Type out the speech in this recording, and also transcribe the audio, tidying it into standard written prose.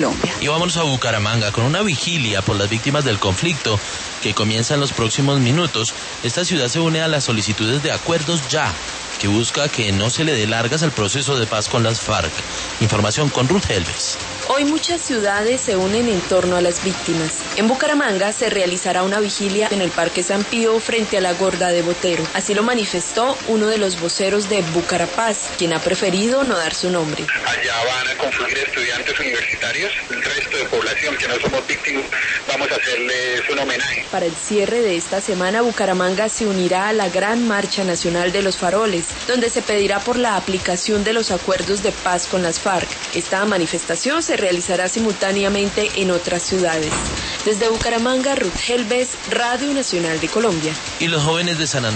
Colombia. Y vámonos a Bucaramanga con una vigilia por las víctimas del conflicto que comienza en los próximos minutos. Esta ciudad se une a las solicitudes de acuerdos ya, que busca que no se le dé largas al proceso de paz con las FARC. Información con Ruth Helves. Hoy muchas ciudades se unen en torno a las víctimas. En Bucaramanga se realizará una vigilia en el Parque San Pío frente a la Gorda de Botero. Así lo manifestó uno de los voceros de Bucarapaz, quien ha preferido no dar su nombre. Allá van a confluir estudiantes universitarios, el resto de población que no somos víctimas, vamos a hacerles un homenaje. Para el cierre de esta semana, Bucaramanga se unirá a la Gran Marcha Nacional de los Faroles, donde se pedirá por la aplicación de los acuerdos de paz con las FARC. Esta manifestación se realizará simultáneamente en otras ciudades. Desde Bucaramanga, Ruth Helves, Radio Nacional de Colombia. Y los jóvenes de San Andrés